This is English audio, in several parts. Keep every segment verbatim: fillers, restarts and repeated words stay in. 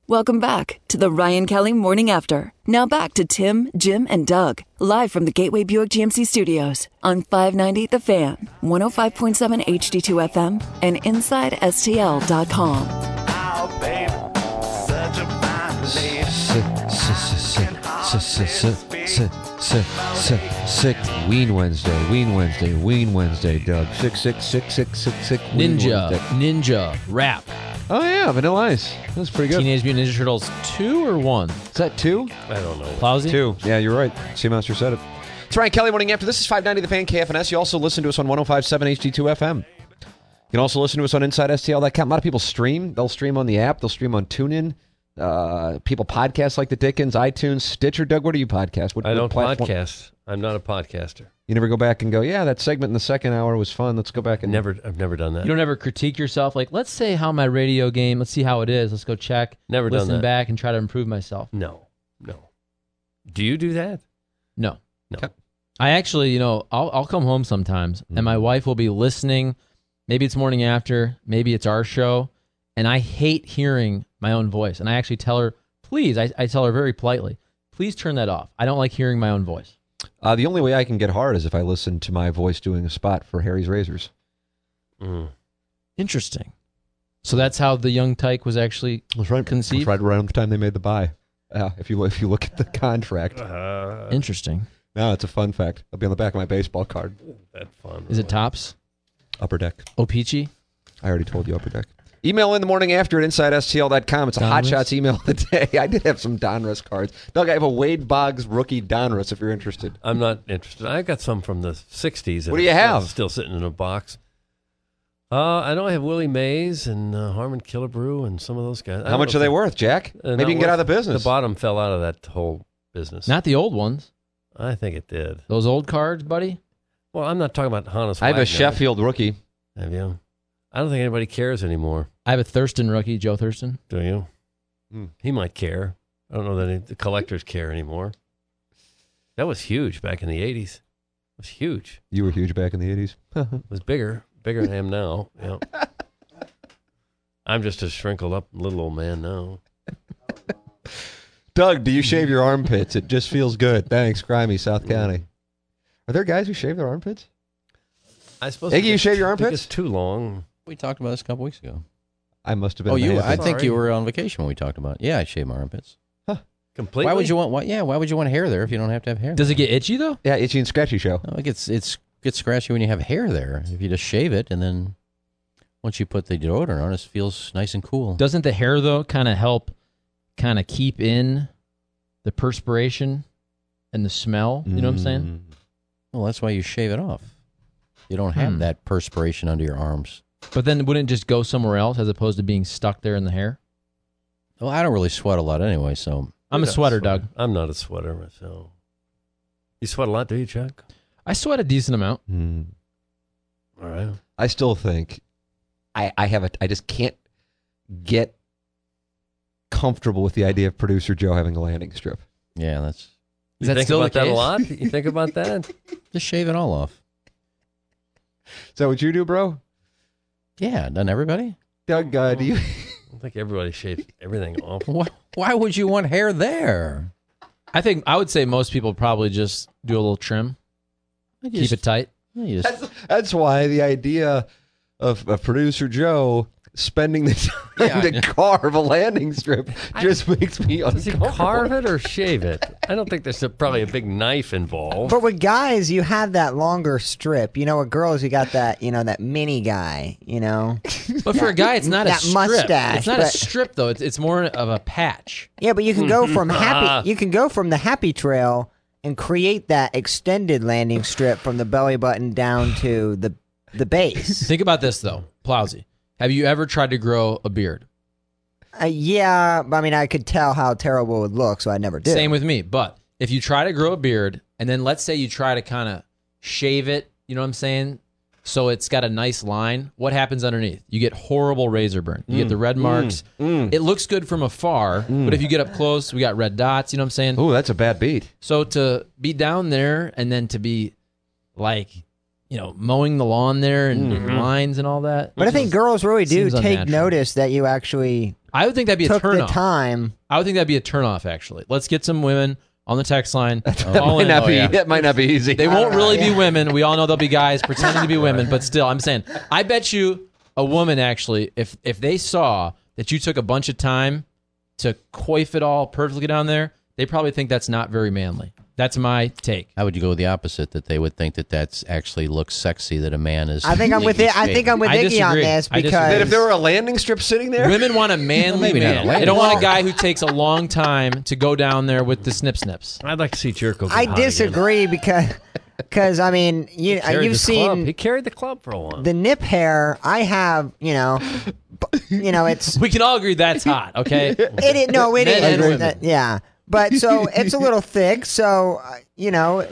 Welcome back to the Ryan Kelly Morning After. Now back to Tim, Jim, and Doug, live from the Gateway Buick G M C Studios on five ninety The Fan, one oh five point seven H D two F M, and inside S T L dot com. Oh, baby, such a fine lady. Sick, sick, sick, sick, sick, sick, sick. Ween Wednesday, Ween Wednesday, Ween Wednesday, Doug. Sick, sick, sick, sick, sick, sick. Ninja, Ninja, rap. Oh, yeah, Vanilla Ice. That was pretty good. Teenage Mutant Ninja Turtles two or one? Is that two? I don't know. Plowsy? Two. Yeah, you're right. Seamaster said it. It's Ryan Kelly Morning After. This is five ninety The Fan, K F N S. You also listen to us on one oh five point seven H D two F M. You can also listen to us on inside S T L dot com. A lot of people stream. They'll stream on the app. They'll stream on TuneIn. Uh, people podcast like the Dickens, iTunes, Stitcher. Doug, what do you podcast? What, I what don't platform? podcast. I'm not a podcaster. You never go back and go, yeah, that segment in the second hour was fun. Let's go back and... Never. I've never done that. You don't ever critique yourself? Like, let's say how my radio game, let's see how it is. Let's go check. Never done listen that. back and try to improve myself. No. No. Do you do that? No. No. Okay. I actually, you know, I'll, I'll come home sometimes Mm. and my wife will be listening. Maybe it's morning after. Maybe it's our show. And I hate hearing my own voice. And I actually tell her, please, I, I tell her very politely, please turn that off. I don't like hearing my own voice. Uh, the only way I can get hard is if I listen to my voice doing a spot for Harry's Razors. Mm. Interesting. So that's how the young Tyke was actually That's right. conceived? That's right around the time they made the buy. Uh, if you if you look at the contract. Uh, Interesting. No, it's a fun fact. It'll be on the back of my baseball card. that fun. Is it Tops? Upper Deck. O-Peachy? I already told you Upper Deck. Email in the morning after at inside S T L dot com. It's a Donruss? Hot Shots email of the day. I did have some Donruss cards. Doug, I have a Wade Boggs rookie Donruss if you're interested. I'm not interested. I got some from the sixties. What do you have? Still sitting in a box. Uh, I know I have Willie Mays and uh, Harmon Killebrew and some of those guys. I How don't much know are they if worth, Jack? uh, Maybe not you can get worth- out of the business. The bottom fell out of that whole business. Not the old ones. I think it did. Those old cards, buddy? Well, I'm not talking about Hannes I have a Wagner. Sheffield rookie. Have you? I don't think anybody cares anymore. I have a Thurston rookie, Joe Thurston. Do you? Hmm. He might care. I don't know that any, the collectors care anymore. That was huge back in the eighties. It was huge. You were huge back in the eighties. It was bigger, bigger than I am now. Yeah. I'm just a shrinkled up little old man now. Doug, do you shave your armpits? It just feels good. Thanks, Grimy, South County. Are there guys who shave their armpits? I suppose. Iggy, you shave your armpits? It's too long. We talked about this a couple weeks ago. I must have been. Oh, in the you? habit. I think Sorry. you were on vacation when we talked about it. Yeah, I shave my armpits. Completely. Why would you want? Why, yeah, why would you want hair there if you don't have to have hair? Does it get itchy, though? Yeah, Itchy and Scratchy show. No, it gets it's gets scratchy when you have hair there. If you just shave it and then once you put the deodorant on, it feels nice and cool. Doesn't the hair, though, kind of help kind of keep in the perspiration and the smell? You know what I'm saying? Mm. Well, that's why you shave it off. You don't have Hmm. that perspiration under your arms. But then wouldn't it just go somewhere else as opposed to being stuck there in the hair? Well, I don't really sweat a lot anyway, so I'm You're a not sweater, Doug. I'm not a sweater myself. You sweat a lot, do you, Chuck? I sweat a decent amount. Mm. All right. I still think I, I have a I just can't get comfortable with the idea of producer Joe having a landing strip. yeah, that's Is You that think still about the that a case? lot? You think about that? just shave it all off. Is that what you do, bro? Yeah, doesn't everybody? Doug, uh, do you? I don't think everybody shaves everything off. Why, why would you want hair there? I think I would say most people probably just do a little trim, You keep just- it tight. you just- That's, that's why the idea of, of producer Joe spending the time Yeah. to carve a landing strip just makes me Does he uncomfortable. carve it or shave it? I don't think there's a, probably a big knife involved. But with guys, you have that longer strip. You know, with girls, you got that, you know, that mini guy, you know? But for a guy, it's not a That strip. mustache, It's not a but- strip, though. It's, it's more of a patch. Yeah, but you can go from happy, you can go from the happy trail and create that extended landing strip from the belly button down to the the base. Think about this, though, Plowsy. Have you ever tried to grow a beard? Uh, yeah, I mean, I could tell how terrible it would look, so I never did. Same with me. But if you try to grow a beard, and then let's say you try to kind of shave it, you know what I'm saying? So it's got a nice line. What happens underneath? You get horrible razor burn. You get the red marks. It looks good from afar, but if you get up close, we got red dots, you know what I'm saying? Ooh, that's a bad beat. So to be down there and then to be like, you know, mowing the lawn there and lines and all that. But I think girls really do Seems take unnatural. notice that you actually I would think that'd be a took the turnoff. time. I would think that'd be a turnoff. Actually, let's get some women on the text line. That Call might in. not Oh, be. yeah. That might not be easy. They won't really yeah. be women. We all know they'll be guys pretending to be women, but still, I'm saying, I bet you a woman actually, if if they saw that you took a bunch of time to coif it all perfectly down there, they probably think that's not very manly. That's my take. How would you go with the opposite? That they would think that that's actually looks sexy. That a man is. I think I'm with it. I think I'm with I Iggy on disagree. this I disagree. because That if there were a landing strip sitting there, Women want a manly Maybe not a man. landing They don't want a strip. guy who takes a long time to go down there with the snip snips. I'd like to see Jericho. get I hot again. disagree because because I mean you Carried you've the club. seen He carried the club for a while. the nip hair. I have you know, b- you know it's We can all agree that's hot, okay? it is no it Men and is women. that- yeah, but so it's a little thick. So uh, you know,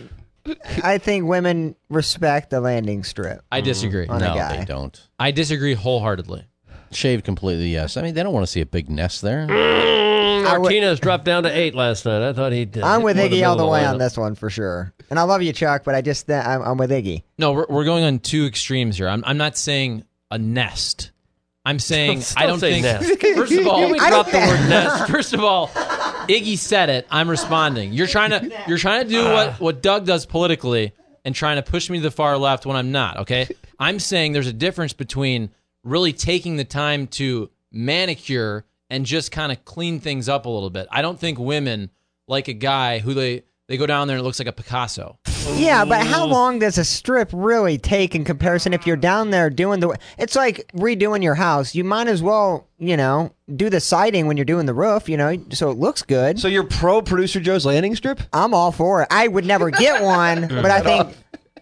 I think women respect the landing strip. I disagree. On a No, guy. they don't. I disagree wholeheartedly. Shaved completely, yes. I mean, they don't want to see a big nest there. I would- Martinez dropped down to eight last night. I thought he'd. Uh, I'm with hit more Iggy all the middle way lineup. on this one for sure. And I love you, Chuck, but I just I'm, I'm with Iggy. No, we're, we're going on two extremes here. I'm, I'm not saying a nest. I'm saying Don't I don't say think. nest. First of all, We I dropped the don't- word nest. First of all, Iggy said it. I'm responding. You're trying to you're trying to do what, what Doug does politically and trying to push me to the far left when I'm not, okay? I'm saying there's a difference between really taking the time to manicure and just kind of clean things up a little bit. I don't think women like a guy who they, they go down there and it looks like a Picasso. Yeah, but how long does a strip really take in comparison if you're down there doing the... It's like redoing your house. You might as well, you know, do the siding when you're doing the roof, you know, so it looks good. so you're pro Producer Joe's landing strip? I'm all for it. I would never get one, but I think...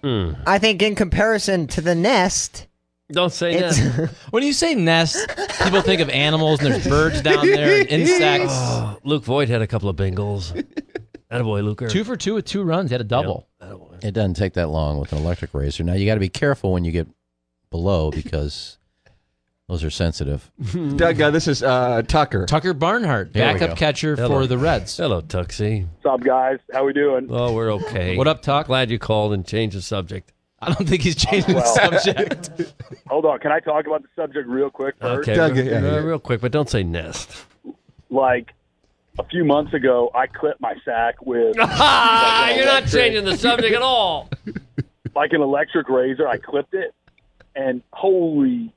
I think in comparison to the nest, Don't say it's... nest. When you say nest, people think of animals and there's birds down there and insects. Oh, Luke Voigt had a couple of Bengals. Attaboy, Luker. Two for two with two runs. He had a double. Attaboy. It doesn't take that long with an electric razor. Now, you got to be careful when you get below because those are sensitive. Doug, uh, this is uh, Tucker. Tucker Barnhart, Here we backup go. catcher Hello. for the Reds. Hello, Tuxie. What's up, guys? How we doing? Oh, we're okay. What up, Tuck? Glad you called and changed the subject. I don't think he's changing the Well- subject. Hold on. Can I talk about the subject real quick first? Okay, Doug, real, yeah, yeah. uh, real quick, but don't say nest. Like, a few months ago, I clipped my sack with Ah, you're not electric- changing the subject at all. like an electric razor. I clipped it, and holy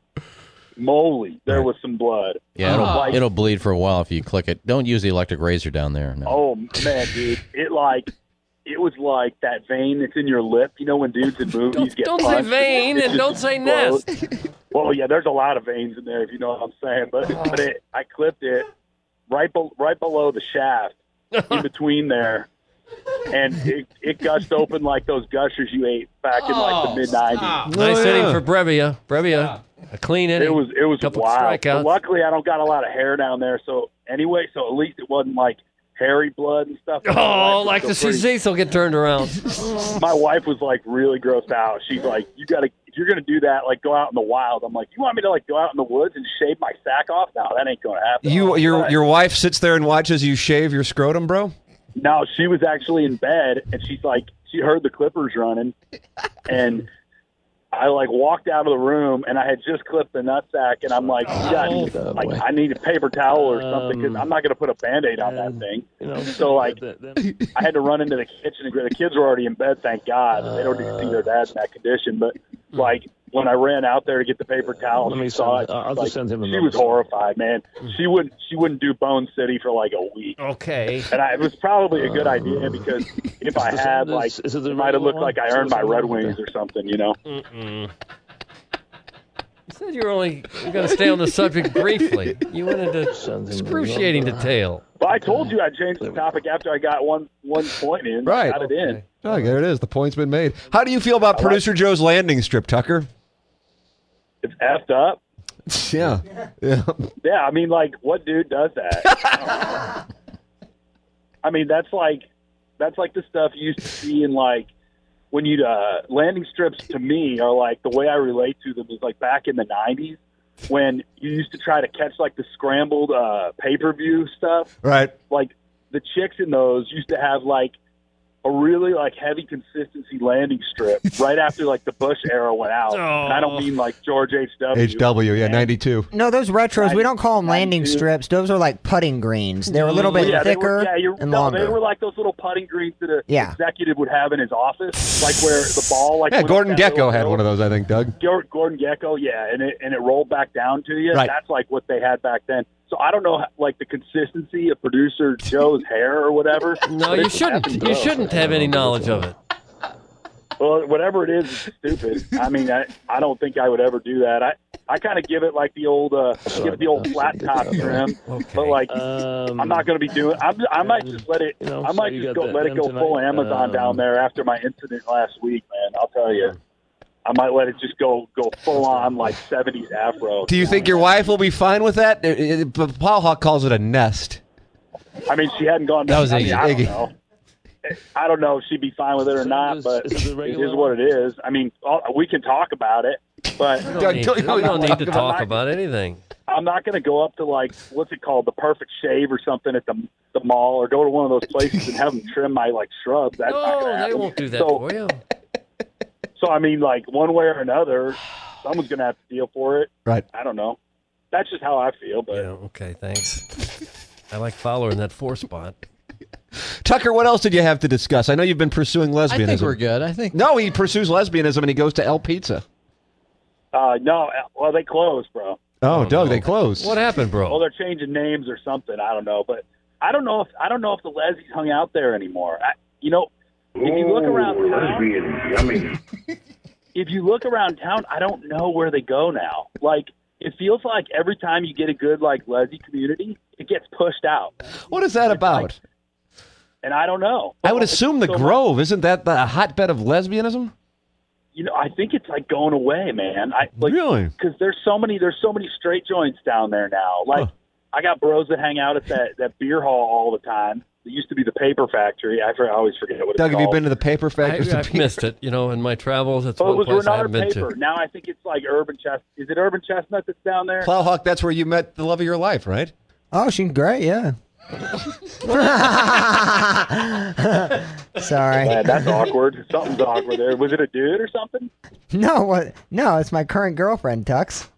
moly, there was some blood. Yeah, it'll, Like, it'll bleed for a while if you click it. Don't use the electric razor down there. No. oh man, dude, it like it was like that vein that's in your lip. You know when dudes in movies Don't, get don't say punched, vein it and just don't say explodes. nest. Well, yeah, there's a lot of veins in there, if you know what I'm saying. But but it, I clipped it right be, right below the shaft, in between there, and it, it gushed open like those gushers you ate back in like the mid nineties. Nice Oh, inning yeah. for Brevia. Brevia, a clean inning. It was it was couple wild. strikeouts. But luckily, I don't got a lot of hair down there, so anyway, so at least it wasn't like hairy blood and stuff. My Oh, wife was like so to see pretty- Cecil get turned around. My wife was like really grossed out. She's like, "You got to, if you're gonna do that, like go out in the wild." I'm like, "You want me to like go out in the woods and shave my sack off? No, that ain't gonna happen." You, your, But- your wife sits there and watches you shave your scrotum, bro. No, she was actually in bed, and she's like, she heard the clippers running, and I like walked out of the room, and I had just clipped the nutsack, and I'm like, you got, like, I need a paper towel or something because I'm not going to put a Band-Aid on that thing. So like, I had to run into the kitchen. And the kids were already in bed, thank God. They don't need to see their dad in that condition. But like, when I ran out there to get the paper towel, Let me she saw send- it. I'll just like, send him a she number. was horrified, man. She wouldn't, she wouldn't do Bone City for like a week. Okay. And I, it was probably a good idea because if I this- had, this- like, is it the it might have regular looked one? like I Is it earned the my regular Red one? Wings or something, you know? Mm-mm. You said you were only going to stay on the subject briefly. You went into Send him a excruciating number. detail. But I told you I changed the topic after I got one one point in. Right. Got it in. Oh, there it is. The point's been made. How do you feel about Producer Joe's landing strip, Tucker? It's effed up. Yeah. Yeah. Yeah, I mean, like, what dude does that? I mean, that's like that's like the stuff you used to see in like when you'd uh, landing strips. To me, are like the way I relate to them is like back in the nineties when you used to try to catch like the scrambled uh, pay per view stuff. Right. Like the chicks in those used to have like a really like heavy consistency landing strip right after like the Bush era went out. Oh. And I don't mean like George H W. H W, yeah, And- ninety-two. No, those retros, we don't call them landing ninety-two. strips. Those are like putting greens. They're a little bit yeah, they thicker were, yeah, you're, and no, longer. they were like those little putting greens that an Yeah. executive would have in his office, like where the ball like Yeah, went up Gordon that Gecko little had hill. one of those, I think, Doug. Gor- Gordon Gecko, yeah, and it and it rolled back down to you. Right. That's like what they had back then. So I don't know, like the consistency of producer Joe's hair or whatever. No, but you it's shouldn't. effing You gross. shouldn't have any knowledge of it. Well, whatever it is, it's stupid. I mean, I, I don't think I would ever do that. I, I kind of give it like the old uh, give it the old flat top trim, Okay. but like Um, I'm not going to be doing. I'm, I might just let it. You know, I might so you just got go that let it then go full tonight. Amazon Um, down there after my incident last week, man. I'll tell you. I might let it just go go full on like seventies afro. Do you think your wife will be fine with that? It- it- but Paul Hawk calls it a nest. I mean, she hadn't gone. That was I mean, Iggy. I don't Iggy. know. I don't know if she'd be fine with it or not, but Is it the it regular is what it is. I mean, all- we can talk about it, but We don't need to, we don't need to talk about anything. I'm not going to go up to like what's it called, the Perfect Shave or something at the the mall, or go to one of those places and have them trim my like shrubs. That's not No, gonna they happen. won't do that So, for you. so I mean, like one way or another, someone's going to have to deal for it. Right. I don't know. That's just how I feel. But Yeah, okay, thanks. I like Fowler in that four spot. Tucker, what else did you have to discuss? I know you've been pursuing I lesbianism. think we're good. I think No, he pursues lesbianism and he goes to El Pizza. uh, no, well they closed, bro. Oh, Oh, Doug, no. they closed. What happened, Well, bro? they're changing names or something. I don't know, but I don't know if I don't know if the lesbies hung out there anymore. I, you know, if you look around town, if you look around town, I don't know where they go now. Like, it feels like every time you get a good like lesbian community, it gets pushed out, What is that about? and I don't know. I would assume the So, Grove. Isn't that the hotbed of lesbianism? You know, I think it's like going away, man. I like Really? because there's so many there's so many straight joints down there now. Like, Huh. I got bros that hang out at that that beer hall all the time. It used to be the Paper Factory. I, for, I always forget what it's Doug, have called. you been to the paper I, factory? I've missed it. You know, in my travels, it's Oh, it one was place I Renard haven't been Paper. to. Now I think it's like Urban Chestnut. Is it Urban Chestnut that's down there? Plowhawk, that's where you met the love of your life, right? Oh, she's great, yeah. Sorry. Man, that's awkward. Something's awkward there. Was it a dude or something? No, what? No, it's my current girlfriend, Tux.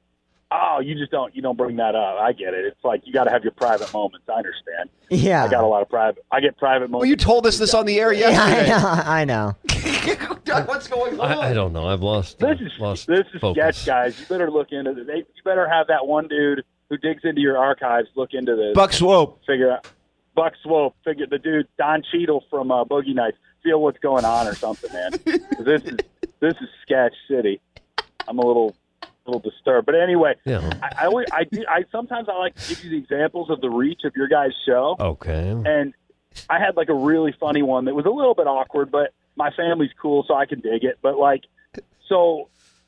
Oh, you just don't you don't bring that up. I get it. It's like you got to have your private moments. I understand. Yeah. I got a lot of private. I get private moments. Well, you told us this on the air Yeah, yesterday. I know. I know. Doug, what's going on? I, I don't know. I've lost. Uh, This is lost this is focus. sketch, guys. You better look into this. They, you better have that one dude who digs into your archives look into this. Buck Swope. Figure out Buck Swope. Figure the dude Don Cheadle from uh, Boogie Nights. Feel what's going on or something, man. 'Cause this is this is sketch city. I'm a little little disturbed, but anyway, Yeah. I I, always, I, do, I sometimes I like to give you the examples of the reach of your guys' show. Okay. And I had like a really funny one that was a little bit awkward, but my family's cool, so I can dig it. But like, so,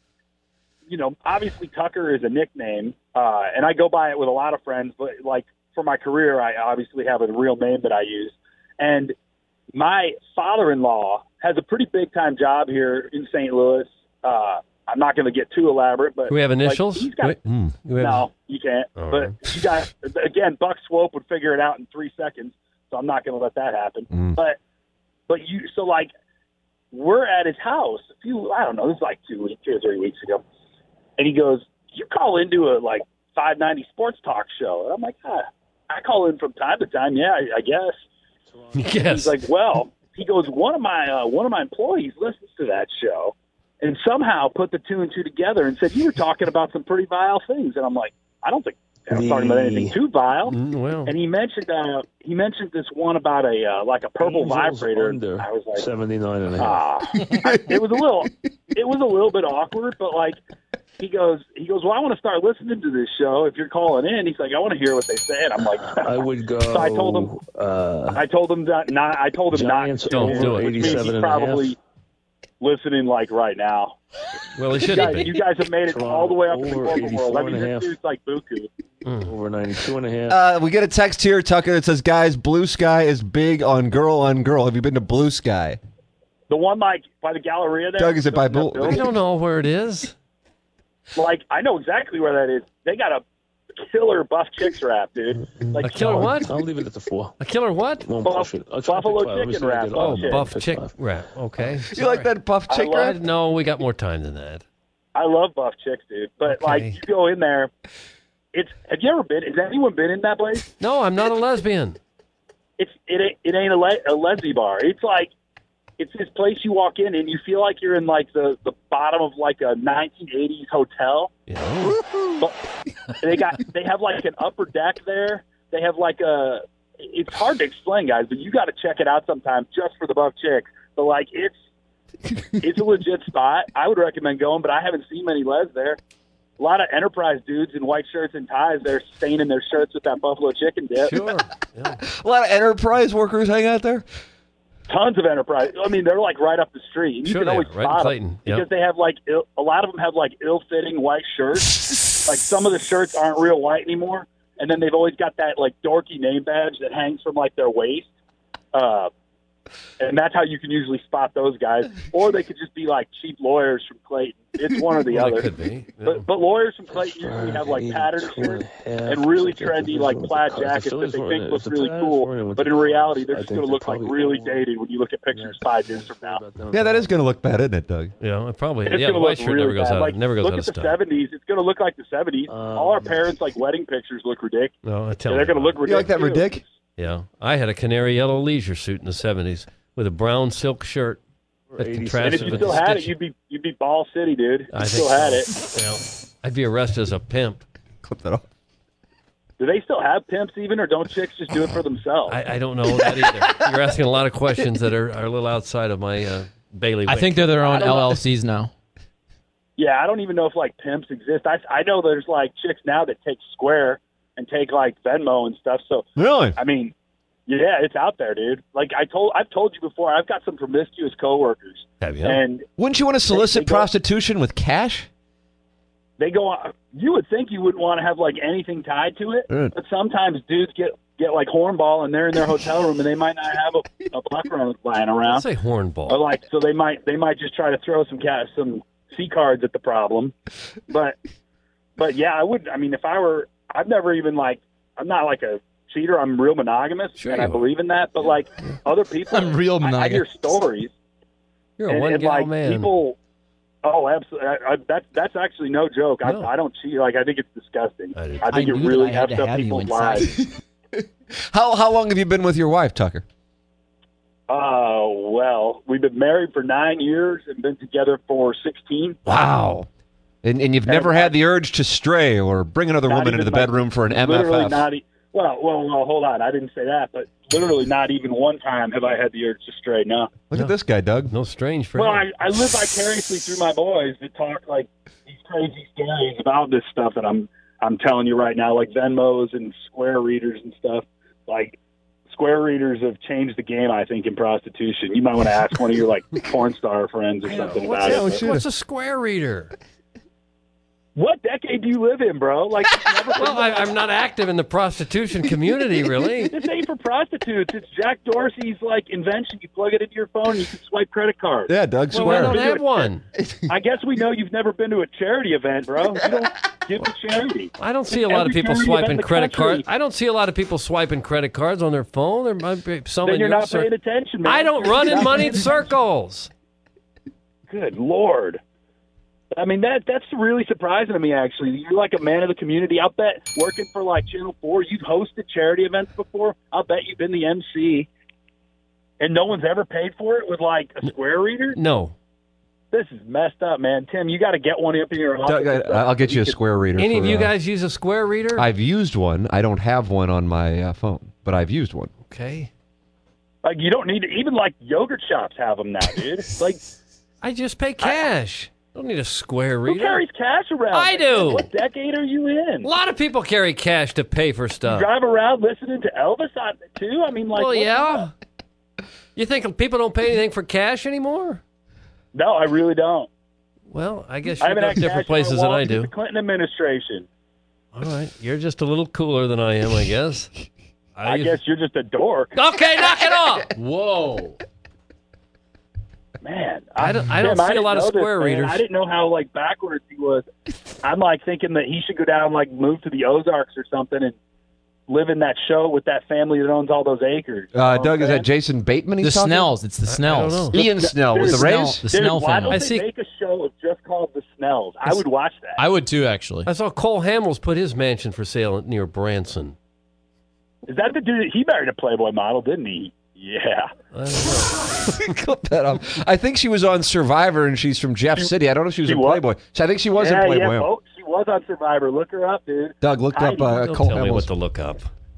you know, obviously Tucker is a nickname, uh, and I go by it with a lot of friends. But like for my career, I obviously have a real name that I use. And my father-in-law has a pretty big-time job here in Saint Louis. Uh, I'm not going to get too elaborate, but Do we have like, initials? he's got, Wait, do we have- no, you can't. All but right. you guys, again, Buck Swope would figure it out in three seconds, so I'm not going to let that happen. Mm. But, but you, so like, we're at his house a few, I don't know, this is like two weeks, two or three weeks ago, and he goes, "You call into a like five ninety sports talk show?" And I'm like, ah, I call in from time to time. Yeah, I, I guess. Yes. He's like, well, he goes, one of my uh, one of my employees listens to that show, and somehow put the two and two together and said you were talking about some pretty vile things. And I'm like, I don't think I was talking about anything too vile. Mm, well, And he mentioned uh, he mentioned this one about a uh, like a purple Angels vibrator. under I was like, seventy-nine and a half. ah, I, it was a little it was a little bit awkward, but like. He goes, he goes, well, I want to start listening to this show. If you're calling in, he's like, I want to hear what they say. And I'm like, I would go. So I told him- Uh, I told him that not. I told him Giants not. To, Don't do it. which means eighty-seven he's and a half. probably listening like right now. well, he You shouldn't guys, be. you guys have made it all the way up to the Over corporate world. I eighty-four mean, and a this half. dude's like buku. over ninety-two and a half. Uh, we get a text here, Tucker, that says, guys, Blue Sky is big on girl on girl. Have you been to Blue Sky? The one like by the Galleria there. Doug, is it by Built- Bull- I don't know where it is. Like I know exactly where that is. They got a killer buff chicks wrap, dude. Like A killer what? I'll leave it at the four. A killer what? Won't Buff- push it. I'll try to buffalo pick five. Let me chicken see what I wrap. get. Oh, Oh, shit. buff Pick chick five. wrap. Okay. You like that buff I chick love wrap? it. No, we got more time than that. I love buff chicks, dude. But Okay. like, you go in there. It's. Have you ever been? Has anyone been in that place? No, I'm not a lesbian. It's. It. ain't- It ain't a, le, a lesbian bar. It's like. It's this place you walk in and you feel like you're in like the, the bottom of like a nineteen eighties hotel. Yeah. But they got they have like an upper deck there. They have like a. It's hard to explain, guys, but you got to check it out sometime just for the buff chicks. But like it's it's a legit spot. I would recommend going, but I haven't seen many les there. A lot of Enterprise dudes in white shirts and ties. They're staining their shirts with that buffalo chicken dip. Sure. Yeah. A lot of Enterprise workers hang out there. Tons of Enterprise. I mean, they're like right up the street. And you Sure can they always are, right in spot them Clayton. Yep. because they have like Ill, a lot of them have like ill-fitting white shirts. Like some of the shirts aren't real white anymore, and then they've always got that like dorky name badge that hangs from like their waist. Uh, and that's how you can usually spot those guys. Or they could just be like cheap lawyers from Clayton. It's one or the Well, other. it could be. Yeah. But, but lawyers from Clayton usually have like patterned shirts and really trendy like plaid jackets that they think look really cool. But in reality, they're just going to look like really dated when you look at pictures five years from now. Yeah, that is going to look bad, isn't it, Doug? Yeah, it probably. It's yeah, going to white look shirt really never goes bad. out. Like, never goes look out at of the style. seventies. It's going to look like the seventies. All our parents' like wedding pictures look ridiculous. No, I tell And they're you. going to look You like ridiculous. that ridic? Yeah, I had a canary yellow leisure suit in the seventies with a brown silk shirt that And contrasted if you with still the had it, stitch. you'd be you'd be Ball City, dude. I You think still so. had it. Yeah, I'd be arrested as a pimp. Clip that off. Do they still have pimps even, or don't chicks just do it for themselves? I, I don't know that either. You're asking a lot of questions that are, are a little outside of my uh, bailiwick. I think they're their I own don't know. L L Cs now. Yeah, I don't even know if like pimps exist. I I know there's like chicks now that take Square and take like Venmo and stuff. So Really? I mean, yeah, it's out there, dude. Like I told, I've told you before. I've got some promiscuous coworkers, Have you? and Wouldn't you want to solicit they go- prostitution with cash? they go on. You would think you wouldn't want to have like anything tied to it, Right. but sometimes dudes get get like hornball and they're in their hotel room and they might not have a, a buck run lying around. Let's say hornball. Or like, so they might they might just try to throw some cash, some C cards at the problem. But but yeah, I would. I mean, if I were, I've never even like, I'm not like a cheater. I'm real monogamous, Sure and you I are. believe in that. But like other people, I'm real I, I hear monogamous. stories. You're a and, one and gal like man. people. Oh, absolutely. I, I, that's that's actually no joke. No. I, I don't cheat. Like I think it's disgusting. I do. I think I it knew really that I had hefts to up have you people's inside. lives. How how long have you been with your wife, Tucker? Oh well, we've been married for nine years and been together for sixteen. Wow. And and you've never had the urge to stray or bring another Not woman into even the like- bedroom for an Literally M F F. not. E- well, well, well, hold on. I didn't say that, but literally not even one time have I had the urge to stray. No. Look at this guy, Doug. No strange for Well, him. I, I live vicariously through my boys that talk like these crazy stories about this stuff that I'm I'm telling you right now, like Venmos and Square readers and stuff. Like Square readers have changed the game, I think, in prostitution. You might want to ask one of your like porn star friends or something What's, about that? it. What's a square reader? What decade do you live in, bro? Like, you've never Well, I, I'm not active in the prostitution community, really. This ain't for prostitutes. It's Jack Dorsey's like invention. You plug it into your phone, you can swipe credit cards. Yeah, Doug Well, I Square. don't have one. I guess we know you've never been to a charity event, bro. You don't give to charity. I don't see a lot of Every people charity swiping event in the credit country. cards. I don't see a lot of people swiping credit cards on their phone. There might be some Then in you're your not cir- paying attention, man. I don't run in moneyed circles. Good Lord. I mean, that that's really surprising to me, actually. You're like a man of the community. I'll bet working for like Channel four, you've hosted charity events before. I'll bet you've been the M C. And no one's ever paid for it with like a Square reader? No. This is messed up, man. Tim, you got to get one up in your office. Doug, I, I'll get you a Square reader. Any for, of you uh, guys use a square reader? I've used one. I don't have one on my uh, phone, but I've used one. Okay. Like, you don't need to, even like yogurt shops have them now, dude. Like, I just pay cash. I don't need a square who reader. carries cash around? I do. What decade are you in? A lot of people carry cash to pay for You stuff. drive around listening to Elvis on it, too? I mean, like, Well, what's yeah. up? You think people don't pay anything for cash anymore? No, I really don't. Well, I guess I you haven't go had different cash in my places than I wallet do. since the Clinton administration. All right. You're just a little cooler than I am, I guess. I guess you're just a dork. Okay, knock it off. Whoa. Man, I don't- I don't Tim, see a didn't lot of know this, square man. readers. I didn't know how like backwards he was. I'm like thinking that he should go down, like move to the Ozarks or something, and live in that show with that family that owns all those acres. You know Uh, what Doug, I'm is that saying? Jason Bateman he's The talking? Snells. It's the Snells. don't know. Ian Snell with the Dude, Rays? The Dude, Snell why family. don't I they see- make a show just called The Snells? I would watch that. I would too, actually. I saw Cole Hamels put his mansion for sale near Branson. Is that the dude? He married a Playboy model, didn't he? Yeah. I don't know. Clip that up. I think she was on Survivor and she's from Jeff City. I don't know if she was she in was? Playboy. So I think she was yeah, in Playboy. yeah. Bo- she was on Survivor. Look her up, dude. Doug looked up Heidi. uh, Don't Cole tell me what Hamels. to look up.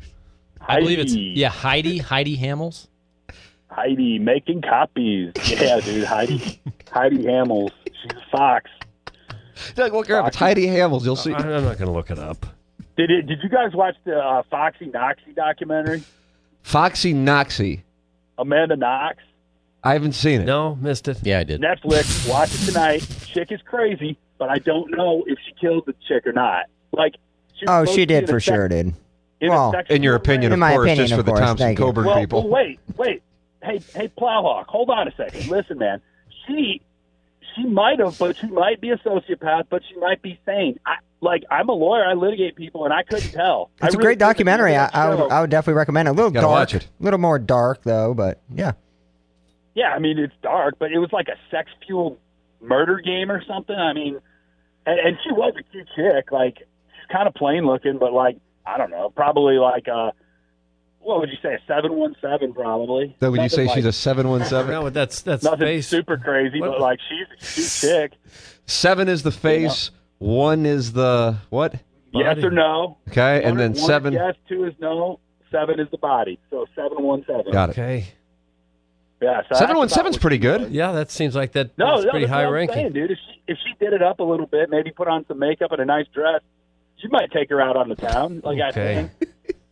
I believe it's Heidi. yeah, Heidi, Heidi Hamels. Heidi making copies. Yeah, dude. Heidi. Heidi Hamels. She's a fox. Doug, look her up. It's Heidi Hamels. You'll see. I- I'm not going to look it up. Did it? Did you guys watch the uh, Foxy Noxy documentary? Foxy Noxy. Amanda Knox. I haven't seen it. No, missed it. Yeah, I did. Netflix. Watch it tonight. Chick is crazy, but I don't know if she killed the chick or not. Like, she was Oh, supposed she to be did in a for sex- sure, dude. in a Well, sexual In your opinion, relationship. of In my course, opinion, just for of the course. Thompson Thank you. Coburn well, people. well, wait, wait. Hey, hey, Plowhawk, hold on a second. Listen, man. She she might have, but she might be a sociopath, but she might be sane. I, like, I'm a lawyer. I litigate people, and I couldn't tell. I It's a really great think documentary. I, that I would show- I would definitely recommend it. A little Gotta dark, watch it. a little more dark though, but yeah. Yeah, I mean, it's dark, but it was like a sex-fueled murder game or something. I mean, and, and she was a cute chick. Like, she's kind of plain looking, but like, I don't know, probably like a, what would you say, a seven one seven probably. Then would you say Nothing she's a like- seven one seven? No, but that's that's Nothing face. super crazy, What- but like, she's a cute chick. Seven is the face. One is the what? Yes or no. Okay, and One- then one is seven. yes, two is no, seven is the body. So seven one seven. Got it. Okay. Yeah, so Seven that's one about seven's what pretty she good. was. Yeah, that seems like that. No, that's no, pretty that's high what I'm ranking. saying, dude. If she, if she did it up a little bit, maybe put on some makeup and a nice dress, she might take her out on the town. Like I Okay. think.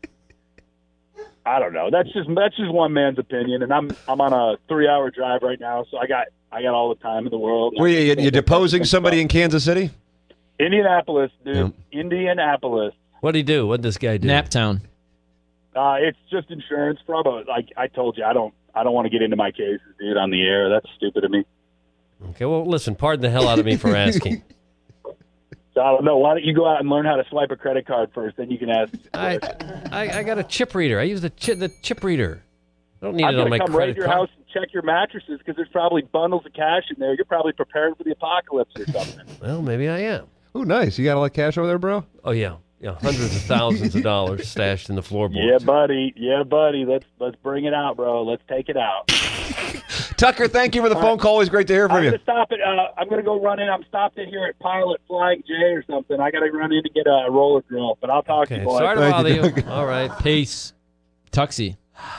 I don't know. That's just that's just one man's opinion, and I'm I'm on a three hour drive right now, so I got I got all the time in the world. Were you, you, you deposing somebody in Kansas City? Indianapolis, dude. Yep. Indianapolis. What'd he do? What'd this guy do? Naptown. Uh, it's just insurance fraud. But like I told you, I don't I don't want to get into my cases, dude, on the air. That's stupid of me. Okay, well, listen, pardon the hell out of me for asking. So I don't know. Why don't you go out and learn how to swipe a credit card first? Then you can ask. I, I I got a chip reader. I use the chip the chip reader. I don't need I'm it on gonna my come raid credit your card. house and check your mattresses because there's probably bundles of cash in there. You're probably preparing for the apocalypse or something. Well, maybe I am. Oh, nice. You got a lot of cash over there, bro? Oh yeah, yeah, hundreds of thousands of dollars stashed in the floorboards. Yeah, buddy. Yeah, buddy. Let's let's bring it out, bro. Let's take it out. Tucker, thank you for the phone call. Always great to hear from I'm you. gonna stop it. Uh, I'm gonna go run in. I'm stopped in here at Pilot Flying J or something. I gotta run in to get a roller grill. But I'll talk to Okay, you, boys. sorry to Thank bother you, you. Doug. All right. Peace. Tuxie.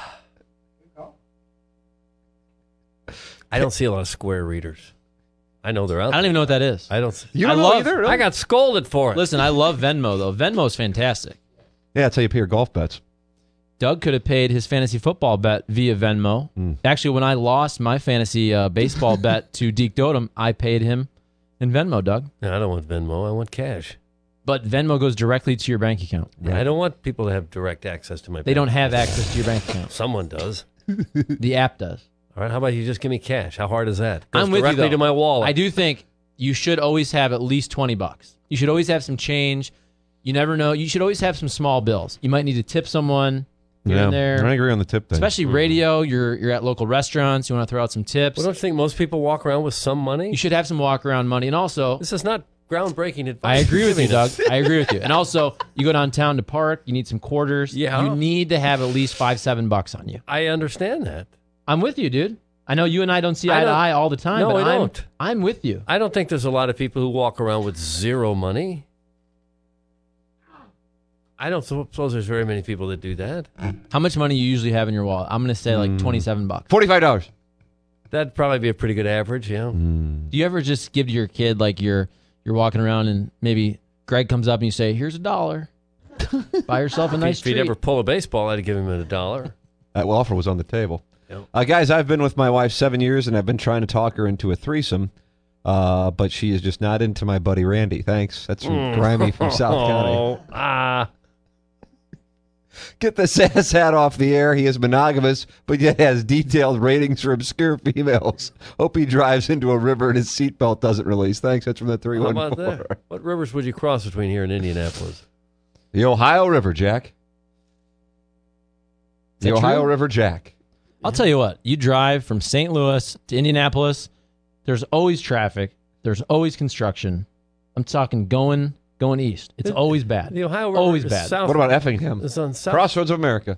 I don't see a lot of square readers. I know they're out. I don't even know what that is. I don't. You don't I know love- either? I got scolded for it. Listen, I love Venmo though. Venmo's fantastic. Yeah, that's how you pay your golf bets. Doug could have paid his fantasy football bet via Venmo. Mm. Actually, when I lost my fantasy uh, baseball bet to Deke Dotem, I paid him in Venmo, Doug. No, I don't want Venmo. I want cash. But Venmo goes directly to your bank account. I don't want people to have direct access to my. They bank don't have account. access to your bank account. Someone does. The app does. All right. How about you just give me cash? How hard is that? Goes I'm with you, directly though. to my wallet. I do think you should always have at least twenty bucks. You should always have some change. You never know. You should always have some small bills. You might need to tip someone here Yeah, and there. I agree on the tip thing. Especially radio. You're you're at local restaurants. You want to throw out some tips. Well, don't you think most people walk around with some money? You should have some walk around money. And also, This is not groundbreaking advice. I agree with you, Giving Doug. us. I agree with you. And also, you go downtown to park. You need some quarters. Yeah. You need to have at least five, seven bucks on you. I understand that. I'm with you, dude. I know you and I don't see I eye to don't- eye all the time, No, but we I'm, don't. I'm with you. I don't think there's a lot of people who walk around with zero money. I don't suppose there's very many people that do that. How much money you usually have in your wallet? I'm going to say like twenty-seven bucks. forty-five dollars. That'd probably be a pretty good average, yeah. Mm. Do you ever just give to your kid like you're you're walking around and maybe Greg comes up and you say, "Here's a dollar. Buy yourself a nice if he'd treat." ever pull a baseball, I'd give him a dollar. That offer was on the table. Yep. Uh, guys, I've been with my wife seven years, and I've been trying to talk her into a threesome, uh, but she is just not into my buddy Randy. Thanks. That's from Grimy from South County. Oh, ah. Get the sass hat off the air. He is monogamous, but yet has detailed ratings for obscure females. Hope he drives into a river and his seatbelt doesn't release. Thanks. That's from the three How one about four. that? What rivers would you cross between here and Indianapolis? The Ohio River, Jack. The that Ohio true? River, Jack. I'll tell you what. You drive from Saint Louis to Indianapolis. There's always traffic. There's always construction. I'm talking going going east. It's The- always bad. The Ohio River Always is bad. South. What about Effingham? It's on south. Crossroads of America.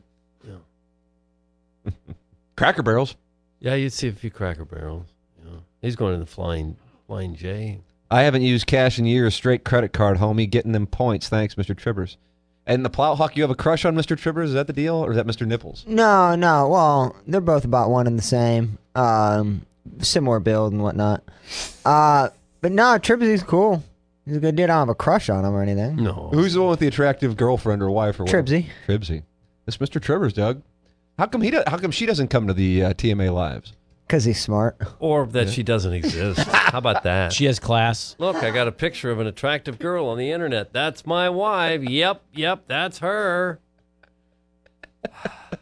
Yeah. Cracker Barrels. Yeah, you'd see a few Cracker Barrels. Yeah. He's going to the Flying Flying J. I haven't used cash in years. Straight credit card, homie. Getting them points. Thanks, Mister Tribbers. And the Plowhawk, you have a crush on Mister Tribbers? Is that the deal? Or is that Mister Nipples? No, no. Well, they're both about one and the same. Um, similar build and whatnot. Uh, but no, Tribsy's cool. He's a good dude. I don't have a crush on him or anything. No. Who's the one with the attractive girlfriend or wife or whatever? Tribsy. Tribsy. It's Mister Tribbers, Doug. How come he? Do, how come she doesn't come to the uh, T M A lives? Because he's smart. Or that she doesn't exist. How about that? She has class. Look, I got a picture of an attractive girl on the internet. That's my wife. Yep, yep, that's her. Why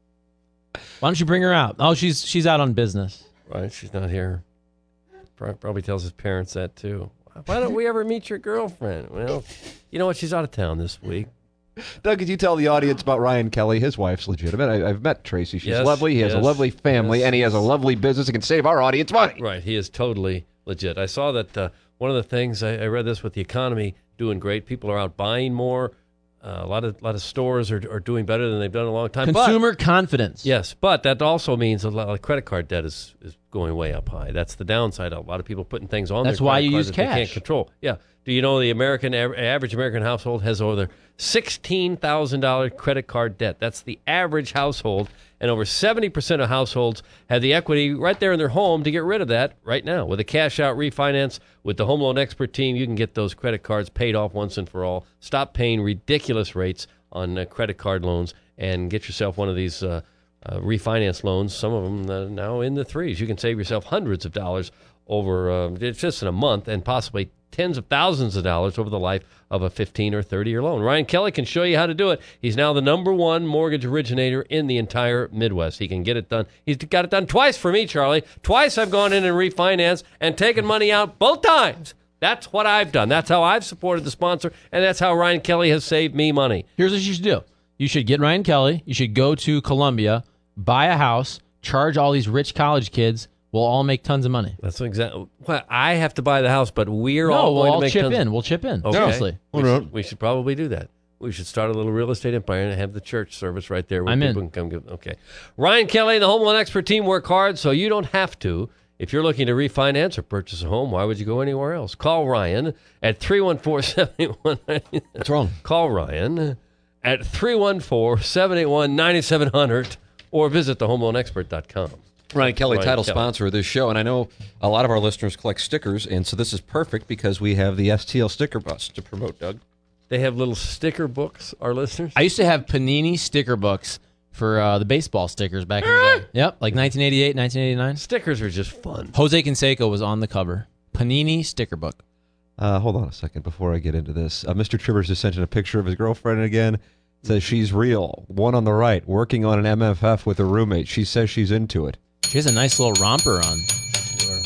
don't you bring her out? Oh, she's she's out on business. Right, she's not here. Pro- Probably tells his parents that too. Why don't we ever meet your girlfriend? Well, you know what? She's out of town this week. Doug, could you tell the audience about Ryan Kelly? His wife's legitimate. I, I've met Tracy. She's Yes, lovely. He has yes, a lovely family, yes. and he has a lovely business. He can save our audience money. Right, he is totally legit. I saw that uh, one of the things, I, I read this with the economy doing great. People are out buying more. Uh, a lot of lot of stores are, are doing better than they've done in a long time. But- Consumer confidence. Yes, but that also means a lot of credit card debt is, is going way up high. That's the downside. A lot of people putting things on That's their why credit you card use that they can't cash. control. Yeah. Do you know the American average American household has over sixteen thousand dollars credit card debt? That's the average household, and over seventy percent of households have the equity right there in their home to get rid of that right now. With a cash out refinance with the Home Loan Expert team, you can get those credit cards paid off once and for all. Stop paying ridiculous rates on uh, credit card loans and get yourself one of these uh, uh, refinance loans. Some of them uh, now in the threes. You can save yourself hundreds of dollars over uh, just in a month, and possibly tens of thousands of dollars over the life of a fifteen or thirty year loan. Ryan Kelly can show you how to do it. He's now the number one mortgage originator in the entire Midwest. He can get it done. He's got it done twice for me, Charlie. Twice I've gone in and refinanced and taken money out both times. That's what I've done. That's how I've supported the sponsor, and that's how Ryan Kelly has saved me money. Here's what you should do. You should get Ryan Kelly. You should go to Columbia, buy a house, charge all these rich college kids. We'll all make tons of money. That's exactly. Well, I have to buy the house, but we're No, all we'll going all to make chip tons- in. We'll chip in. Okay. Seriously. We should, we should probably do that. We should start a little real estate empire and have the church service right there where I'm in. people can come give. Okay. Ryan Kelly and the Home Loan Expert team work hard so you don't have to. If you're looking to refinance or purchase a home, why would you go anywhere else? Call Ryan at three one four, seven eight one, nine seven hundred. What's wrong? Call Ryan at three one four, seven eight one, nine seven hundred or visit the home loan expert dot com. Ryan Kelly, Ryan title Kelly. sponsor of this show, and I know a lot of our listeners collect stickers, and so this is perfect because we have the S T L sticker bus to promote, Doug. They have little sticker books, our listeners. I used to have Panini sticker books for uh, the baseball stickers back in the day. Yep, like nineteen eighty-eight, nineteen eighty-nine. Stickers are just fun. Jose Canseco was on the cover. Panini sticker book. Uh, hold on a second before I get into this. Uh, Mister Tribbers just sent in a picture of his girlfriend again. It says she's real. One on the right, working on an M F F with a roommate. She says she's into it. She has a nice little romper on. Sure.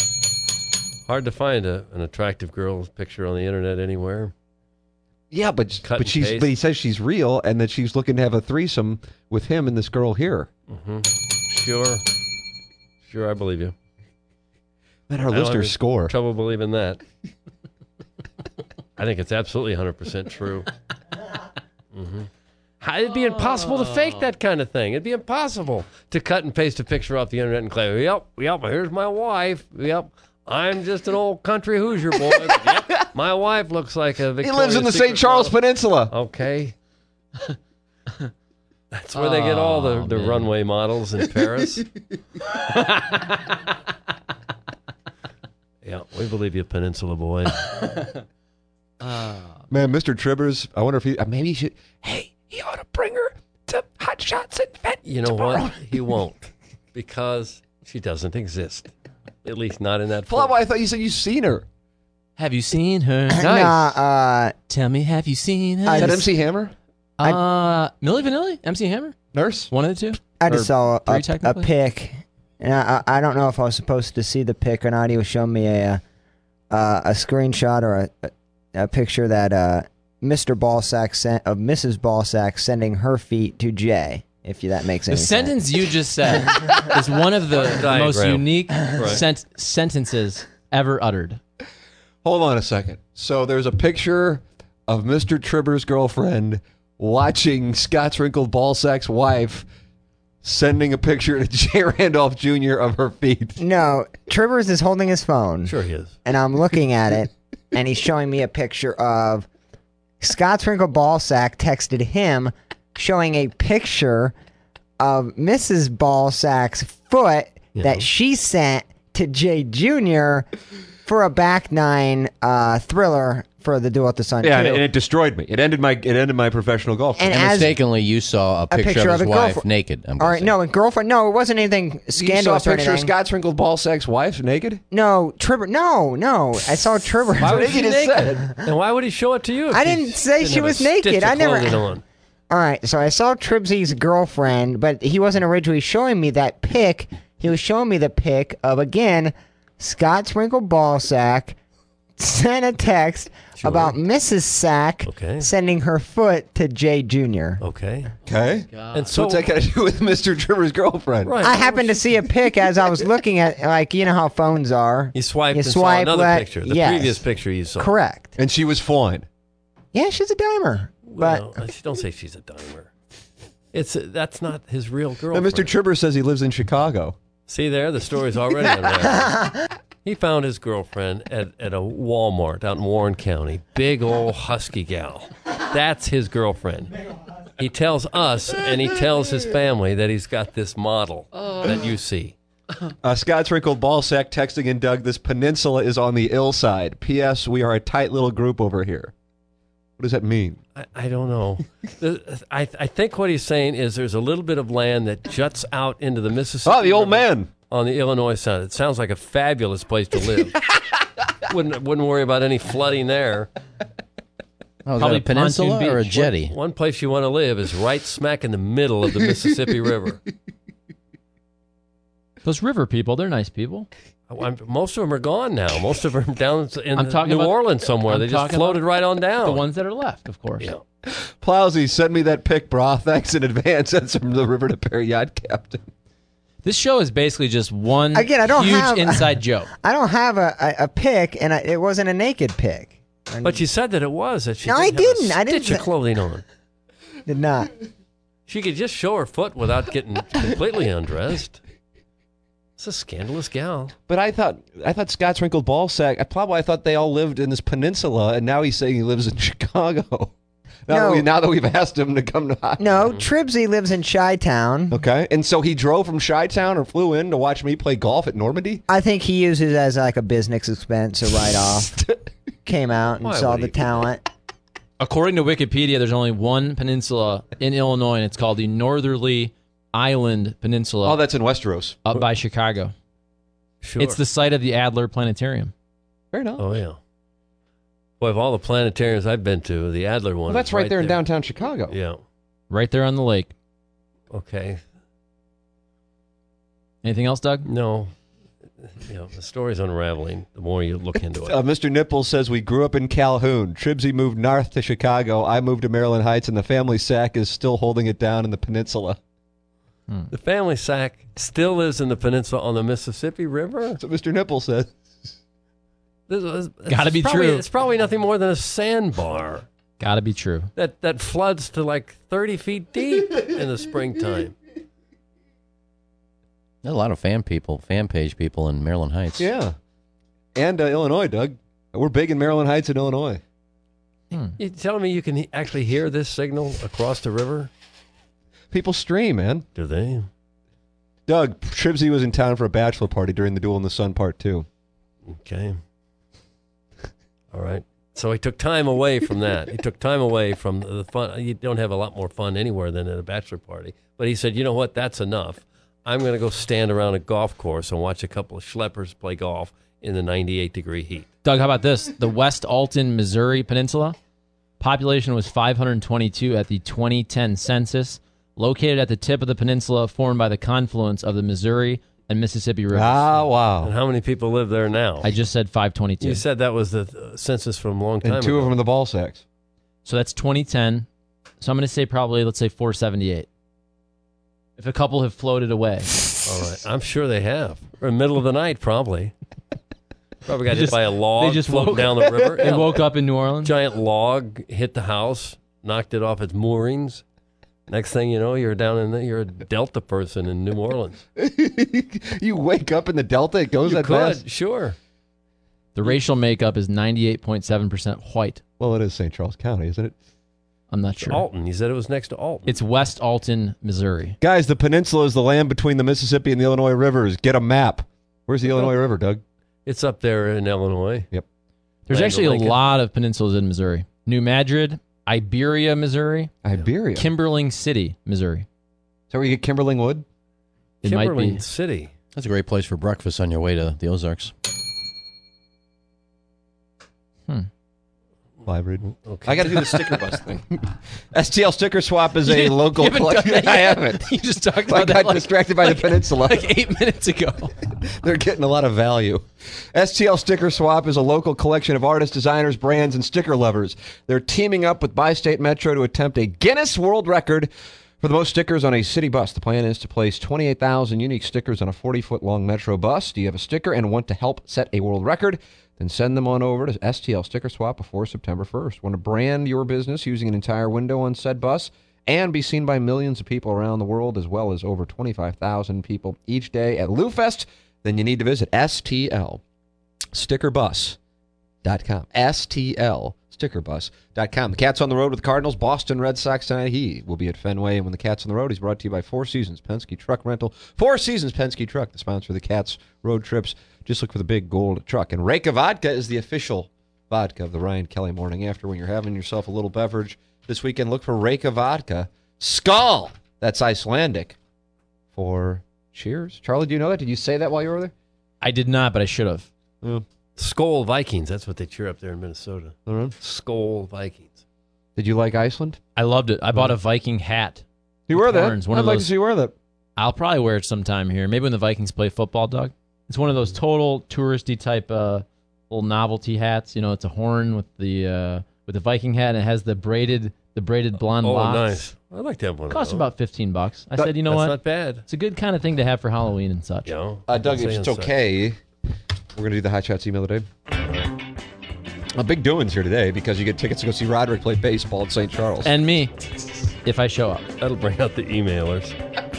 Hard to find a, an attractive girl's picture on the internet anywhere. Yeah, but Cut but and she's paste. but he says she's real and that she's looking to have a threesome with him and this girl here. Mm-hmm. Sure. Sure, I believe you. Man, our I don't have listeners any score. Trouble believing that. I think it's absolutely one hundred percent true. Mm-hmm. How, it'd be impossible to fake that kind of thing. It'd be impossible to cut and paste a picture off the internet and claim, yep, yep, here's my wife. Yep, I'm just an old country Hoosier boy. Yep, my wife looks like a He Victoria's lives in the Secret Saint Charles model. Peninsula. Okay. That's where they get all the, the runway models in Paris. Yeah, we believe you, Peninsula boy. Man, Mister Tribbers, I wonder if he uh, maybe he should. Hey, he ought to bring her to Hot Shots at Vet. You know what? He won't, because she doesn't exist. At least not in that form. Flubbo, I thought you said you've seen her. Have you seen her? Nah, uh, Tell me, have you seen her? I Is that just- M C Hammer? Uh, Milli Vanilli? M C Hammer? Nurse? One of the two? I just Or saw a, three, a, a technically? pic, and I, I I don't know if I was supposed to see the pic or not. He was showing me a uh, a screenshot or a, a picture that uh, Mister Ballsack sent of Missus Ballsack sending her feet to Jay. If you, that makes The any sense. sentence you just said is one of the Diagram. most unique sent- sentences ever uttered. Hold on a second. So there's a picture of Mister Tribber's girlfriend watching Scott's wrinkled ballsack's wife sending a picture to Jay Randolph Junior of her feet. No, Trivers is holding his phone. Sure he is. And I'm looking at it, and he's showing me a picture of Scott's wrinkled ballsack texted him showing a picture of Missus Ballsack's foot Yeah. that she sent to Jay Junior for a back nine uh, thriller for the Duel at the Sun Yeah, and two. it, and it destroyed me. It ended my it ended my professional golf career. And And as- mistakenly, you saw a picture, picture of of his a wife girlfriend. naked. I'm All right, guessing. no, a girlfriend. No, it wasn't anything You saw a scandalous or picture of anything. Scott's wrinkled ballsack's wife naked? No, Tribber. No, no. I saw Tribber. Why would what she he just naked? said. And why would he show it to you? if I she didn't say she have a was naked. stitch of I never- clothing on? All right, so I saw Tribsy's girlfriend, but he wasn't originally showing me that pic. He was showing me the pic of, again, Scott's wrinkled ballsack sent a text Sure. about Missus Sack Okay. sending her foot to Jay Junior Okay. Okay. And So so what's that got to do with Mister Tribber's girlfriend? Right. I happened to see a pic as I was looking at, like, you know how phones are. You swiped You and swipe, saw another let- picture. The yes. previous picture you saw. Correct. And she was fine. Yeah, she's a dimer. Well, But don't say she's a dimer. It's that's not his real girlfriend. And Mister Tribber says he lives in Chicago. See there, the story's already unraveling. He found his girlfriend at, at a Walmart out in Warren County. Big old husky gal. That's his girlfriend. He tells us and he tells his family that he's got this model that you see. Uh, Scott's wrinkled ballsack texting in Doug, this peninsula is on the ill side. P S. We are a tight little group over here. What does that mean? I, I don't know. The- I, I think what he's saying is there's a little bit of land that juts out into the Mississippi. Oh, the old River man. on the Illinois side. It sounds like a fabulous place to live. wouldn't wouldn't worry about any flooding there. Oh, is Probably that a peninsula pontoon or a beach. jetty? One place you want to live is right smack in the middle of the Mississippi River. Those river people, they're nice people. I'm- Most of them are gone now. Most of them are down in I'm talking New about- Orleans somewhere. I'm they just talking floated about right on down. The ones that are left, of course. Yeah. Plowsy, send me that pic, brah. Thanks in advance. That's from the River to Perry Yacht Captain. This show is basically just one Again, I don't huge have- inside joke. I don't have a, a, a pic, and I, it wasn't a naked pic. I But you said that it was that she No, I didn't have a didn't. I didn't stitch of say- clothing on. did not. She could just show her foot without getting completely undressed. It's a scandalous gal. But I thought I thought Scott's wrinkled ballsack. I probably I thought they all lived in this peninsula, and now he's saying he lives in Chicago. Now, No. that, we, now that we've asked him to come to No, Tribsy lives in Chi-Town. Okay, and so he drove from Chi-Town or flew in to watch me play golf at Normandy. I think he uses it as like a business expense, a write-off. Came out and Why saw would the he? talent. According to Wikipedia, there's only one peninsula in Illinois, and it's called the Northerly Island Peninsula Oh, that's in Westeros. up by Chicago. Sure. It's the site of the Adler Planetarium. Fair enough. Oh yeah. Boy, of all the planetariums I've been to, the Adler one. Well, that's is right, there in downtown Chicago. Yeah. Right there on the lake. Okay. Anything else, Doug? No. You know, the story's unraveling the more you look into it. Uh, Mister Nipples says we grew up in Calhoun. Tribsy moved north to Chicago. I moved to Maryland Heights, and the family sack is still holding it down in the peninsula. The family sack still lives in the peninsula on the Mississippi River. That's what Mister Nipples said. This is- it's Gotta be probably- true. It's probably nothing more than a sandbar Gotta be true. that, that floods to like thirty feet deep in the springtime. There's a lot of fan people, fan page people in Maryland Heights. Yeah. And uh, Illinois, Doug. We're big in Maryland Heights and Illinois. You telling me you can he- actually hear this signal across the river? People stream, man. Do they? Doug, Tribsy was in town for a bachelor party during the Duel in the Sun Part two. Okay. All right. So he took time away from that. He took time away from the fun. You don't have a lot more fun anywhere than at a bachelor party. But he said, you know what? That's enough. I'm going to go stand around a golf course and watch a couple of schleppers play golf in the ninety-eight degree heat. Doug, how about this? The West Alton, Missouri Peninsula. Population was five hundred twenty-two at the twenty ten census. Located at the tip of the peninsula formed by the confluence of the Missouri and Mississippi rivers. Ah, wow. And how many people live there now? I just said five twenty-two. You said that was the uh, census from a long time And two ago. of them are the ball sacks. So that's twenty ten. So I'm going to say probably, let's say four seventy-eight. If a couple have floated away. All right. I'm sure they have. Or in the middle of the night, probably. Probably got They hit just- by a log they just floating woke- down the river. They Yeah. woke up in New Orleans. Giant log hit the house, knocked it off its moorings. Next thing you know, you're down in the, you're a Delta person in New Orleans. You wake up in the Delta, it goes You that could, fast? sure. The racial makeup is ninety-eight point seven percent white. Well, it is Saint Charles County, isn't it? I'm not sure. Alton. You said it was next to Alton. It's West Alton, Missouri. Guys, the peninsula is the land between the Mississippi and the Illinois rivers. Get a map. Where's the Illinois River, Doug? It's up there in Illinois. Yep. There's Land actually a of Lincoln. lot of peninsulas in Missouri. New Madrid, Iberia, Missouri, Iberia. Is Kimberling City, Missouri. that where you get Kimberling Wood? It might Kimberling be. City. That's a great place for breakfast on your way to the Ozarks. Live reading. Okay. I got to do the sticker bus thing. S T L Sticker Swap is You a didn't- local you haven't done collection. that I yet. haven't. You just talked I about that got like, distracted by like- the peninsula. like eight minutes ago. They're getting a lot of value. S T L Sticker Swap is a local collection of artists, designers, brands, and sticker lovers. They're teaming up with Bi-State Metro to attempt a Guinness World Record for the most stickers on a city bus. The plan is to place twenty-eight thousand unique stickers on a forty-foot long Metro bus. Do you have a sticker and want to help set a world record? Then send them on over to S T L Sticker Swap before September first. Want to brand your business using an entire window on said bus and be seen by millions of people around the world, as well as over twenty-five thousand people each day at Lou Fest? Then you need to visit S T L sticker bus dot com. S T L sticker bus dot com. The Cat's on the road with the Cardinals. Boston Red Sox tonight. He will be at Fenway. And when the Cat's on the road, he's brought to you by Four Seasons Penske Truck Rental. Four Seasons Penske Truck, the sponsor of the Cat's road trips. Just look for the big gold truck. And Reka Vodka is the official vodka of the Ryan Kelly Morning After. When you're having yourself a little beverage this weekend, look for Reka Vodka. Skål! That's Icelandic for cheers. Charlie, do you know that? Did you say that while you were there? I did not, but I should have. Yeah. Skol Vikings. That's what they cheer up there in Minnesota. All right. Skol Vikings. Did you like Iceland? I loved it. I bought a Viking hat. You with wear that? horns. One I'd of like those- to see you wear that. I'll probably wear it sometime here. Maybe when the Vikings play football, Doug. It's one of those total touristy type uh, little novelty hats. You know, it's a horn with the uh, with the Viking hat, and it has the braided the braided blonde Oh, locks. nice. I'd like to have one It costs of those. about fifteen bucks. I That- said, you know That's what? not bad. It's a good kind of thing to have for Halloween and such. You know, Uh, Doug, if saying it's such. okay, we're going to do the Hot Shots email today. A big doings here today because you get tickets to go see Roderick play baseball at Saint Charles. And me, if I show up. That'll bring out the emailers.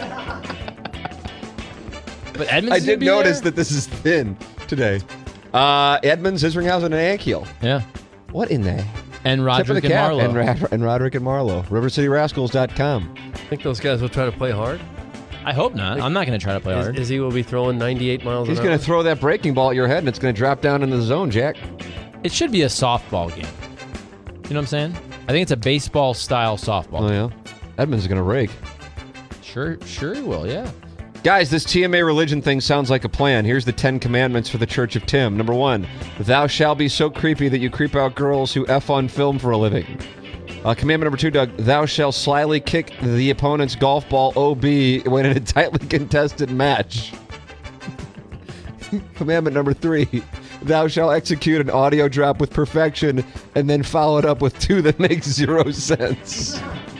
But Edmonds I is gonna did be notice there? that this is thin today. Uh, Edmonds, Isringhausen, and Ankiel. Yeah. What in the And tip of Roderick the and cap? Marlowe. And, Ra- and Roderick and Marlowe. river city rascals dot com. Think those guys will try to play hard? I hope not. I'm not going to try to play Is, hard. is he will be throwing ninety-eight miles He's an going hour? to throw that breaking ball at your head, and it's going to drop down into the zone, Jack. It should be a softball game. You know what I'm saying? I think it's a baseball style softball. Oh, yeah. Edmonds is going to rake. Sure, sure he will. Yeah. Guys, this T M A religion thing sounds like a plan. Here's the Ten Commandments for the Church of Tim. Number one, thou shalt be so creepy that you creep out girls who F on film for a living. Uh, commandment number two, Doug, thou shalt slyly kick the opponent's golf ball O B when in a tightly contested match. Commandment number three, thou shalt execute an audio drop with perfection and then follow it up with two that makes zero sense.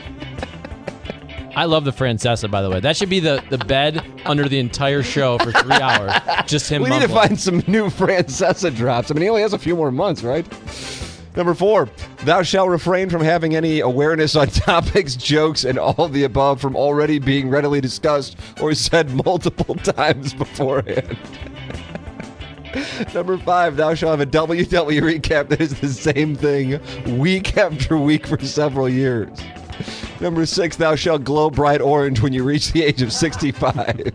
I love the Francesa, by the way. That should be the, the bed under the entire show for three hours. Just him We need to mumbling. find some new Francesa drops. I mean, he only has a few more months, right? Number four, thou shalt refrain from having any awareness on topics, jokes, and all of the above from already being readily discussed or said multiple times beforehand. Number five, thou shalt have a W W recap that is the same thing week after week for several years. Number six, thou shalt glow bright orange when you reach the age of sixty-five.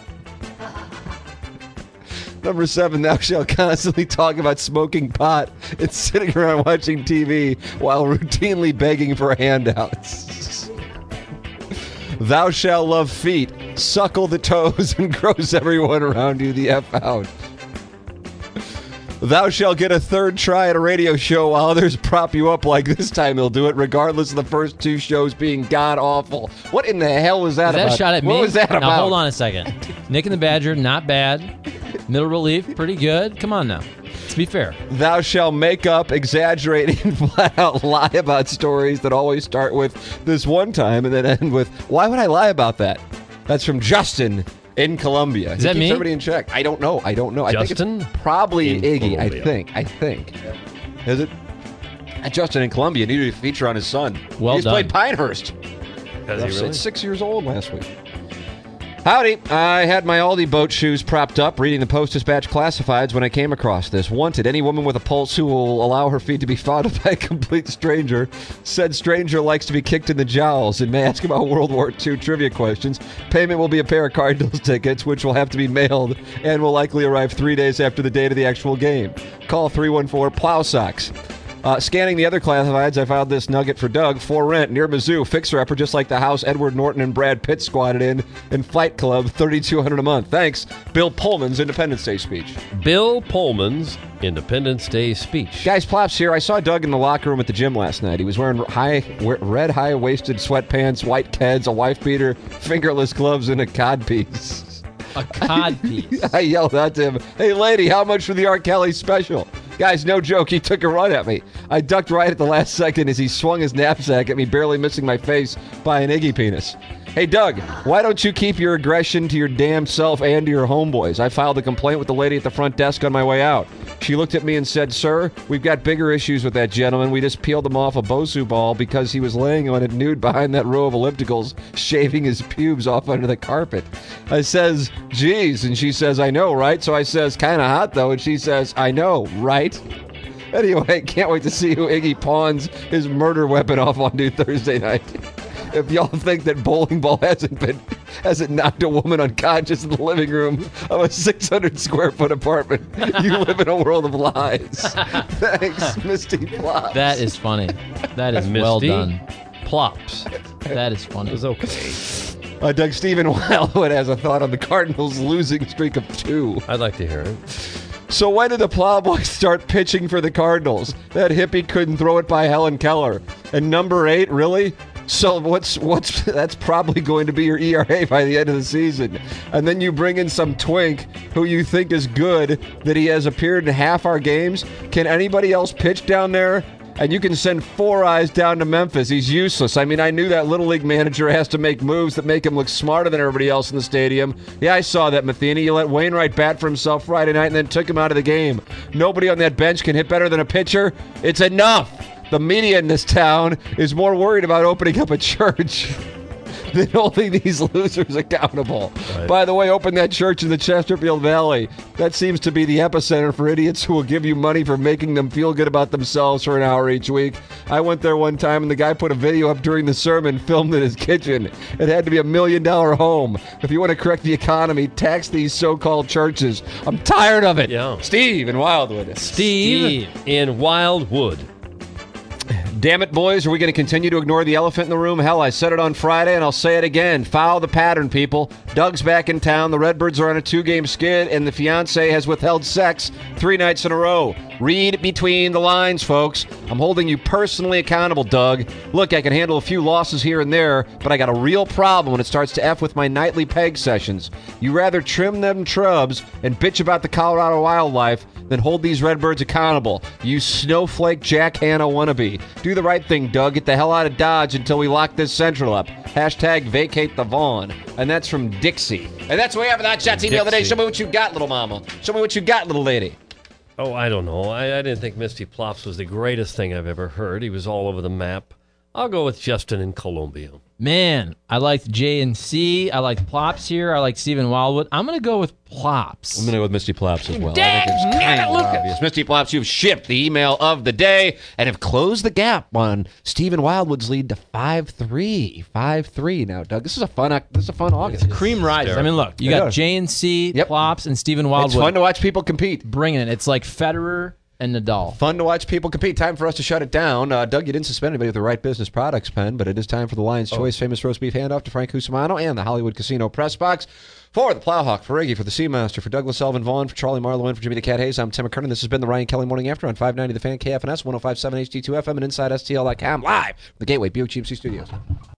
Number seven, thou shalt constantly talk about smoking pot and sitting around watching T V while routinely begging for handouts. Thou shalt love feet, suckle the toes, and gross everyone around you the F out. Thou shalt get a third try at a radio show while others prop you up like this time he'll do it, regardless of the first two shows being god-awful. What in the hell was that Is that about? a shot at me? What was that now, about? hold on a second. Nick and the Badger, not bad. Middle relief, pretty good. Come on now. Let's be fair. Thou shalt make up, exaggerate, and flat out lie about stories that always start with this one time and then end with, why would I lie about that? That's from Justin in Columbia. Is that He keeps me? everybody in check. I don't know. I don't know. I Justin think it's probably in Iggy. Columbia. I think. I think. Is it? Uh, Justin in Columbia needed a feature on his son. Well He's done. played Pinehurst. Has he really? Six years old last week. Howdy. I had my Aldi boat shoes propped up reading the Post-Dispatch classifieds when I came across this. Wanted, any woman with a pulse who will allow her feet to be fondled by a complete stranger. Said stranger likes to be kicked in the jowls and may ask about World War Two trivia questions. Payment will be a pair of Cardinals tickets, which will have to be mailed and will likely arrive three days after the date of the actual game. Call three one four Plow Socks. Uh, scanning the other classifieds, I found this nugget for Doug. For rent, near Mizzou, fixer-upper just like the house Edward Norton and Brad Pitt squatted in, in Fight Club, thirty-two hundred dollars a month. Thanks, Bill Pullman's Independence Day speech. Bill Pullman's Independence Day speech. Guys, Plops here. I saw Doug in the locker room at the gym last night. He was wearing high, red high-waisted sweatpants, white Keds, a wife beater, fingerless gloves, and a codpiece. A cod piece. I yelled out to him, "Hey, lady, how much for the R. Kelly special?" Guys, no joke, he took a run at me. I ducked right at the last second as he swung his knapsack at me, barely missing my face by an Iggy penis. Hey, Doug, why don't you keep your aggression to your damn self and to your homeboys? I filed a complaint with the lady at the front desk on my way out. She looked at me and said, "Sir, we've got bigger issues with that gentleman. We just peeled him off a Bosu ball because he was laying on it nude behind that row of ellipticals, shaving his pubes off under the carpet." I says, "Geez," and she says, "I know, right?" So I says, "Kind of hot, though," and she says, "I know, right?" Anyway, can't wait to see who Iggy pawns his murder weapon off on to Thursday night. If y'all think that bowling ball hasn't been hasn't knocked a woman unconscious in the living room of a six hundred square foot apartment, you live in a world of lies. Thanks, Misty Plops. That is funny. That is Misty well done. Plops. That is funny. It was okay. Uh, Doug Stephen Wildwood has a thought on the Cardinals' losing streak of two. I'd like to hear it. So when did the Plowboys start pitching for the Cardinals? That hippie couldn't throw it by Helen Keller. And number eight, really? So what's what's that's probably going to be your E R A by the end of the season. And then you bring in some twink who you think is good, that he has appeared in half our games. Can anybody else pitch down there? And you can send Four Eyes down to Memphis. He's useless. I mean, I knew that Little League manager has to make moves that make him look smarter than everybody else in the stadium. Yeah, I saw that, Matheny. You let Wainwright bat for himself Friday night and then took him out of the game. Nobody on that bench can hit better than a pitcher. It's enough. The media in this town is more worried about opening up a church than holding these losers accountable. Right. By the way, open that church in the Chesterfield Valley. That seems to be the epicenter for idiots who will give you money for making them feel good about themselves for an hour each week. I went there one time and the guy put a video up during the sermon filmed in his kitchen. It had to be a million dollar home. If you want to correct the economy, tax these so-called churches. I'm tired of it. Yeah. Steve in Wildwood. Steve, in Wildwood. Damn it, boys, are we going to continue to ignore the elephant in the room? Hell, I said it on Friday, and I'll say it again. Follow the pattern, people. Doug's back in town, the Redbirds are on a two-game skid, and the fiancé has withheld sex three nights in a row. Read between the lines, folks. I'm holding you personally accountable, Doug. Look, I can handle a few losses here and there, but I got a real problem when it starts to F with my nightly peg sessions. You rather trim them trubs and bitch about the Colorado wildlife than hold these Redbirds accountable. You snowflake Jack Hanna wannabe. Do the right thing, Doug. Get the hell out of Dodge until we lock this Central up. Hashtag vacate the Vaughn. And that's from Dixie. And that's what we have for that chat email today. Show me what you got, little mama. Show me what you got, little lady. Oh, I don't know. I, I didn't think Misty Plops was the greatest thing I've ever heard. He was all over the map. I'll go with Justin in Columbia. Man, I liked J and C. I liked Plops here. I like Stephen Wildwood. I'm going to go with Plops. I'm going to go with Misty Plops as well. Dang, I think it's man, kind of look at- obvious. Misty Plops, you've shipped the email of the day and have closed the gap on Stephen Wildwood's lead to five three. five three now, Doug. This is a fun this is a fun August. Cream rises. I mean, look, you I got know. J and C, Yep. Plops, and Stephen Wildwood. It's fun to watch people compete. Bringing it. It's like Federer and Nadal. Fun to watch people compete. Time for us to shut it down. Uh, Doug, you didn't suspend anybody with the right business products pen, but it is time for the Lion's Choice Famous Roast Beef Handoff to Frank Cusimano and the Hollywood Casino Press Box. For the Plowhawk, for Iggy, for the Seamaster, for Douglas Elvin Vaughn, for Charlie Marlowe, and for Jimmy the Cat Hayes, I'm Tim McKernan. This has been the Ryan Kelly Morning After on five ninety The Fan, K F N S, one oh five point seven H D two F M, and Inside S T L dot com, live from the Gateway Buick G M C Studios.